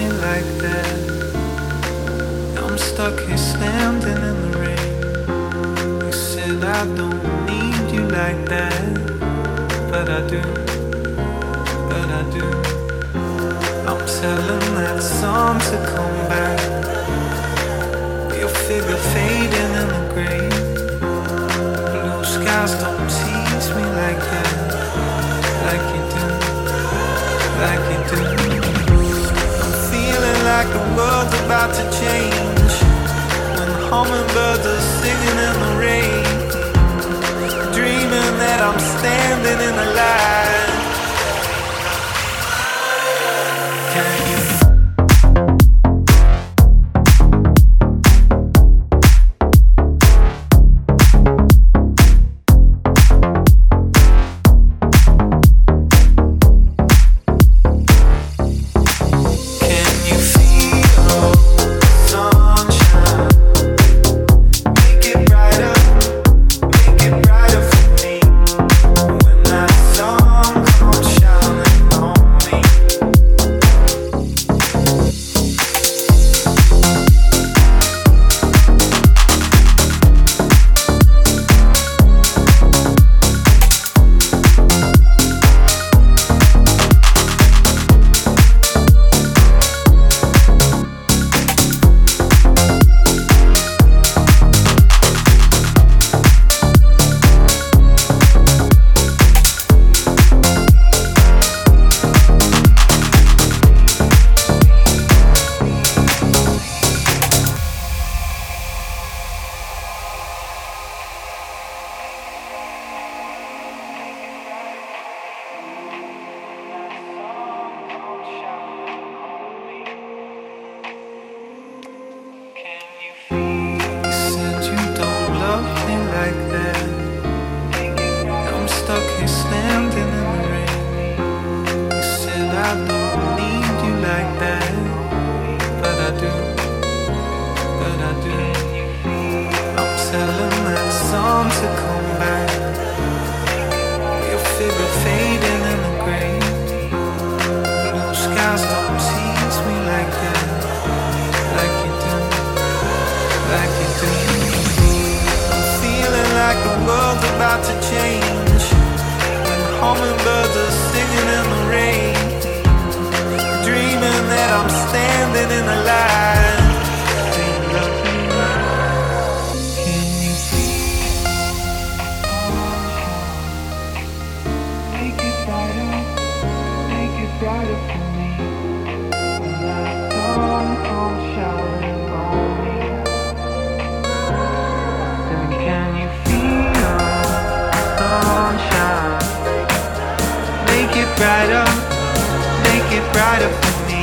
me like that. I'm stuck here standing in the rain. You said I don't need you like that, but I do, but I do. I'm telling that song to come back. Your figure fading in the gray. Blue skies don't tease me like that, like you do, like you do. I'm feeling like the world's about to change when hummingbirds are singing in the rain. Dreaming that I'm standing in the light. Can you? Brighter, make it brighter for me.